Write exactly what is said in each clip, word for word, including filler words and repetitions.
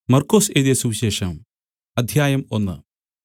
മർക്കൊസ് എഴുതിയ സുവിശേഷം അദ്ധ്യായം ഒന്ന്.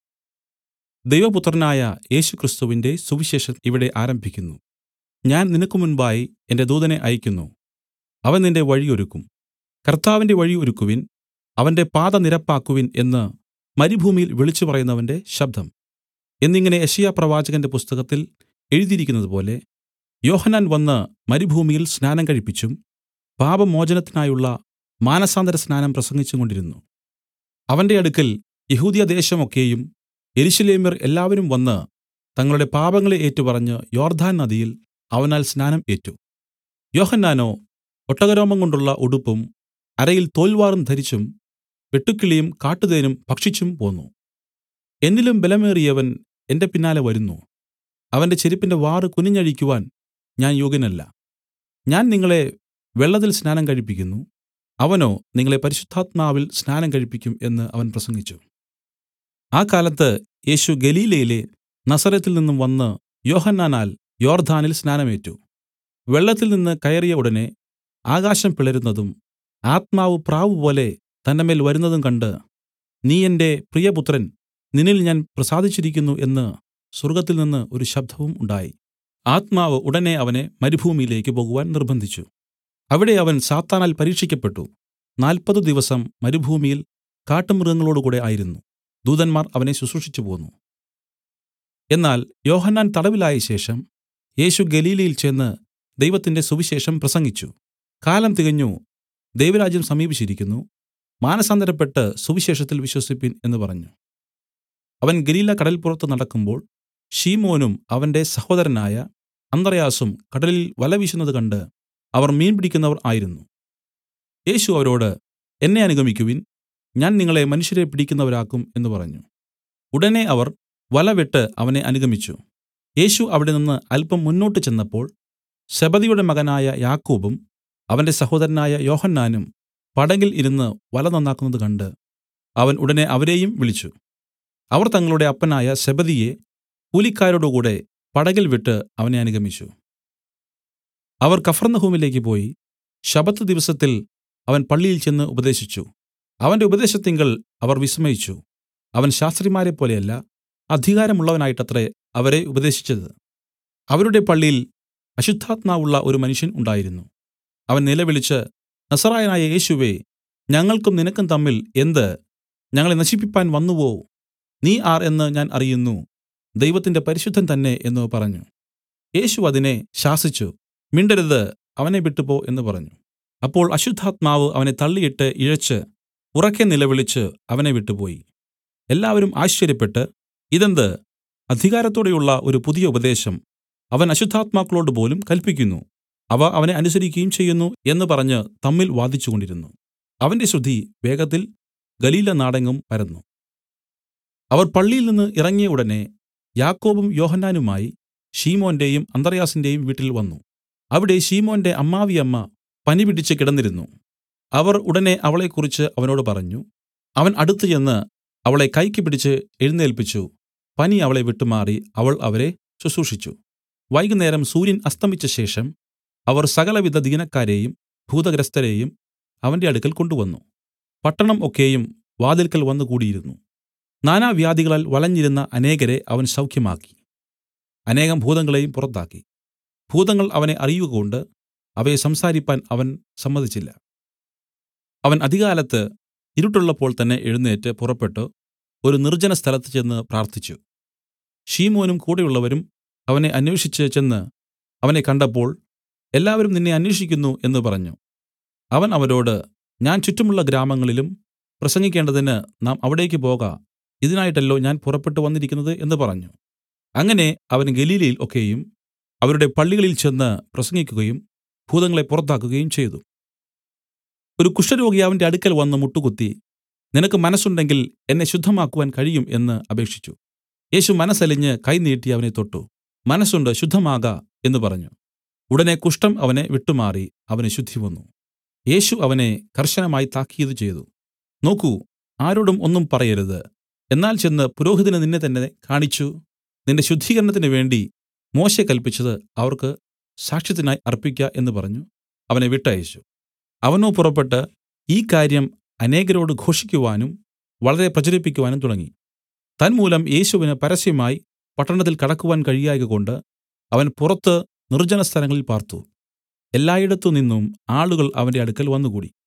ദൈവപുത്രനായ യേശുക്രിസ്തുവിന്റെ സുവിശേഷം ഇവിടെ ആരംഭിക്കുന്നു. ഞാൻ നിനക്ക് മുൻപായി എന്റെ ദൂതനെ അയയ്ക്കുന്നു. അവൻ നിന്റെ വഴി ഒരുക്കും. കർത്താവിന്റെ വഴി ഒരുക്കുവിൻ, അവന്റെ പാത നിരപ്പാക്കുവിൻ എന്ന് മരുഭൂമിയിൽ വിളിച്ചുപറയുന്നവന്റെ ശബ്ദം എന്നിങ്ങനെ യെശയ്യാപ്രവാചകന്റെ പുസ്തകത്തിൽ എഴുതിയിരിക്കുന്നതുപോലെ യോഹന്നാൻ വന്ന് മരുഭൂമിയിൽ സ്നാനം കഴിപ്പിച്ചും പാപമോചനത്തിനായുള്ള മാനസാന്തരസ്നാനം പ്രസംഗിച്ചുകൊണ്ടിരുന്നു. അവന്റെ അടുക്കൽ യെഹൂദ്യദേശം ഒക്കെയും യെരൂശലേമ്യർ എല്ലാവരും വന്ന് തങ്ങളുടെ പാപങ്ങളെ ഏറ്റുപറഞ്ഞ് യോർദ്ദാൻ നദിയിൽ അവനാൽ സ്നാനം ഏറ്റു. യോഹന്നാനോ ഒട്ടകരോമം കൊണ്ടുള്ള ഉടുപ്പും അരയിൽ തോൽവാറും ധരിച്ചും വെട്ടുക്കിളിയും കാട്ടുതേനും ഭക്ഷിച്ചും പോന്നു. എന്നിലും ബലമേറിയവൻ എന്റെ പിന്നാലെ വരുന്നു. അവന്റെ ചെരിപ്പിന്റെ വാറ് കുനിഞ്ഞഴിക്കുവാൻ ഞാൻ യോഗ്യനല്ല. ഞാൻ നിങ്ങളെ വെള്ളത്തിൽ സ്നാനം കഴിപ്പിക്കുന്നു, അവനോ നിങ്ങളെ പരിശുദ്ധാത്മാവിൽ സ്നാനം കഴിപ്പിക്കും എന്ന് അവൻ പ്രസംഗിച്ചു. ആ കാലത്ത് യേശു ഗലീലയിലെ നസറെത്തിൽ നിന്നും വന്ന് യോഹന്നാനാൽ യോർദ്ദാനിൽ സ്നാനമേറ്റു. വെള്ളത്തിൽ നിന്ന് കയറിയ ഉടനെ ആകാശം പിളരുന്നതും ആത്മാവ് പ്രാവുപോലെ തന്റെമേൽ വരുന്നതും കണ്ട്, നീ എന്റെ പ്രിയപുത്രൻ, നിന്നിൽ ഞാൻ പ്രസാദിച്ചിരിക്കുന്നു എന്ന് സ്വർഗ്ഗത്തിൽ നിന്ന് ഒരു ശബ്ദവും ഉണ്ടായി. ആത്മാവ് ഉടനെ അവനെ മരുഭൂമിയിലേക്ക് പോകുവാൻ നിർബന്ധിച്ചു. അവിടെ അവൻ സാത്താനാൽ പരീക്ഷിക്കപ്പെട്ടു. നാല്പതു ദിവസം മരുഭൂമിയിൽ കാട്ടുമൃഗങ്ങളോടുകൂടെ ആയിരുന്നു. ദൂതന്മാർ അവനെ ശുശ്രൂഷിച്ചു പോന്നു. എന്നാൽ യോഹന്നാൻ തടവിലായ ശേഷം യേശു ഗലീലയിൽ ചെന്ന് ദൈവത്തിന്റെ സുവിശേഷം പ്രസംഗിച്ചു. കാലം തികഞ്ഞു, ദൈവരാജ്യം സമീപിച്ചിരിക്കുന്നു, മാനസാന്തരപ്പെട്ട് സുവിശേഷത്തിൽ വിശ്വസിപ്പിൻ എന്ന് പറഞ്ഞു. അവൻ ഗലീല കടൽപ്പുറത്ത് നടക്കുമ്പോൾ ശിമോനും അവന്റെ സഹോദരനായ അന്ത്രെയാസും കടലിൽ വല വീശുന്നത് കണ്ട് അവർ മീൻ പിടിക്കുന്നവർ ആയിരുന്നു. യേശു അവരോട്, എന്നെ അനുഗമിക്കുവിൻ, ഞാൻ നിങ്ങളെ മനുഷ്യരെ പിടിക്കുന്നവരാക്കും എന്ന് പറഞ്ഞു. ഉടനെ അവർ വല വിട്ട് അവനെ അനുഗമിച്ചു. യേശു അവിടെ നിന്ന് അല്പം മുന്നോട്ട് ചെന്നപ്പോൾ സെബെദിയുടെ മകനായ യാക്കോബും അവന്റെ സഹോദരനായ യോഹന്നാനും പടകിൽ ഇരുന്ന് വല നന്നാക്കുന്നത് കണ്ട് അവൻ ഉടനെ അവരെയും വിളിച്ചു. അവർ തങ്ങളുടെ അപ്പനായ സെബെദിയെ കൂലിക്കാരോടുകൂടെ പടകിൽ വിട്ട് അവനെ അനുഗമിച്ചു. അവർ കഫർന്നഹൂമിലേക്ക് പോയി. ശബ്ബത്ത് ദിവസത്തിൽ അവൻ പള്ളിയിൽ ചെന്ന് ഉപദേശിച്ചു. അവന്റെ ഉപദേശത്തിങ്കൽ അവർ വിസ്മയിച്ചു. അവൻ ശാസ്ത്രിമാരെപ്പോലെയല്ല, അധികാരമുള്ളവനായിട്ടത്രേ അവരെ ഉപദേശിച്ചത്. അവരുടെ പള്ളിയിൽ അശുദ്ധാത്മാവുള്ള ഒരു മനുഷ്യൻ ഉണ്ടായിരുന്നു. അവൻ നിലവിളിച്ച്, നസറായനായ യേശുവേ, ഞങ്ങൾക്കും നിനക്കും തമ്മിൽ എന്ത്? ഞങ്ങളെ നശിപ്പിപ്പാൻ വന്നുവോ? നീ ആർ എന്ന് ഞാൻ അറിയുന്നു, ദൈവത്തിന്റെ പരിശുദ്ധൻ തന്നെ എന്ന് പറഞ്ഞു. യേശു അതിനെ ശാസിച്ചു, മിണ്ടരുത്, അവനെ വിട്ടുപോ എന്ന് പറഞ്ഞു. അപ്പോൾ അശുദ്ധാത്മാവ് അവനെ തള്ളിയിട്ട് ഇഴച്ച് ഉറക്കെ നിലവിളിച്ച് അവനെ വിട്ടുപോയി. എല്ലാവരും ആശ്ചര്യപ്പെട്ട്, ഇതെന്ത്? അധികാരത്തോടെയുള്ള ഒരു പുതിയ ഉപദേശം! അവൻ അശുദ്ധാത്മാക്കളോട് പോലും കല്പിക്കുന്നു, അവ അവനെ അനുസരിക്കുകയും ചെയ്യുന്നു എന്ന് പറഞ്ഞ് തമ്മിൽ വാദിച്ചുകൊണ്ടിരുന്നു. അവന്റെ ശ്രുതി വേഗത്തിൽ ഗലീല നാടെങ്ങും പരന്നു. അവർ പള്ളിയിൽ നിന്ന് ഇറങ്ങിയ ഉടനെ യാക്കോബും യോഹന്നാനുമായി ശിമോന്റെയും അന്ത്രെയാസിന്റെയും വീട്ടിൽ വന്നു. അവിടെ ശിമോന്റെ അമ്മാവിയമ്മ പനി പിടിച്ച് കിടന്നിരുന്നു. അവർ ഉടനെ അവളെക്കുറിച്ച് അവനോട് പറഞ്ഞു. അവൻ അടുത്ത് ചെന്ന് അവളെ കൈക്ക് പിടിച്ച് എഴുന്നേല്പിച്ചു. പനി അവളെ വിട്ടുമാറി അവൾ അവരെ ശുശ്രൂഷിച്ചു. വൈകുന്നേരം സൂര്യൻ അസ്തമിച്ച ശേഷം അവർ സകലവിധ ദീനക്കാരെയും ഭൂതഗ്രസ്തരെയും അവന്റെ അടുക്കൽ കൊണ്ടുവന്നു. പട്ടണം ഒക്കെയും വാതിൽക്കൽ വന്നു കൂടിയിരുന്നു. നാനാവ്യാധികളാൽ വലഞ്ഞിരുന്ന അനേകരെ അവൻ സൗഖ്യമാക്കി. അനേകം ഭൂതങ്ങളെയും പുറത്താക്കി. ഭൂതങ്ങൾ അവനെ അറിയുകകൊണ്ട് അവയെ സംസാരിപ്പാൻ അവൻ സമ്മതിച്ചില്ല. അവൻ അതികാലത്ത് ഇരുട്ടുള്ളപ്പോൾ തന്നെ എഴുന്നേറ്റ് പുറപ്പെട്ടു ഒരു നിർജ്ജന സ്ഥലത്ത് ചെന്ന് പ്രാർത്ഥിച്ചു. ശിമോനും കൂടെയുള്ളവരും അവനെ അന്വേഷിച്ച് ചെന്ന് അവനെ കണ്ടപ്പോൾ, എല്ലാവരും നിന്നെ അന്വേഷിക്കുന്നു എന്ന് പറഞ്ഞു. അവൻ അവരോട്, ഞാൻ ചുറ്റുമുള്ള ഗ്രാമങ്ങളിലും പ്രസംഗിക്കേണ്ടതിന് നാം അവിടേക്ക് പോക, ഇതിനായിട്ടല്ലോ ഞാൻ പുറപ്പെട്ടു വന്നിരിക്കുന്നത് എന്ന് പറഞ്ഞു. അങ്ങനെ അവൻ ഗലീലയിൽ ഒക്കെയും അവരുടെ പള്ളികളിൽ ചെന്ന് പ്രസംഗിക്കുകയും ഭൂതങ്ങളെ പുറത്താക്കുകയും ചെയ്തു. ഒരു കുഷ്ഠരോഗി അവന്റെ അടുക്കൽ വന്ന് മുട്ടുകുത്തി, നിനക്ക് മനസ്സുണ്ടെങ്കിൽ എന്നെ ശുദ്ധമാക്കുവാൻ കഴിയും എന്ന് അപേക്ഷിച്ചു. യേശു മനസ്സലിഞ്ഞ് കൈ നീട്ടി അവനെ തൊട്ടു. മനസ്സുണ്ട്, ശുദ്ധമാക എന്ന് പറഞ്ഞു. ഉടനെ കുഷ്ഠം അവനെ വിട്ടുമാറി അവന് ശുദ്ധി വന്നു. യേശു അവനെ കർശനമായി താക്കീത് ചെയ്തു. നോക്കൂ, ആരോടും ഒന്നും പറയരുത്. എന്നാൽ ചെന്ന് പുരോഹിതന് നിന്നെ തന്നെ കാണിച്ചു നിന്റെ ശുദ്ധീകരണത്തിന് വേണ്ടി മോശെ കല്പിച്ചത് അവർക്ക് സാക്ഷ്യത്തിനായി അർപ്പിക്ക എന്ന് പറഞ്ഞു അവനെ വിട്ടയച്ചു. അവനോ പുറപ്പെട്ട് ഈ കാര്യം അനേകരോട് ഘോഷിക്കുവാനും വളരെ പ്രചരിപ്പിക്കുവാനും തുടങ്ങി. തന്മൂലം യേശുവിന് പരസ്യമായി പട്ടണത്തിൽ കടക്കുവാൻ കഴിയായ്കകൊണ്ട് അവൻ പുറത്ത് നിർജ്ജനസ്ഥലങ്ങളിൽ പാർത്തു. എല്ലായിടത്തു നിന്നും ആളുകൾ അവന്റെ അടുക്കൽ വന്നുകൂടി.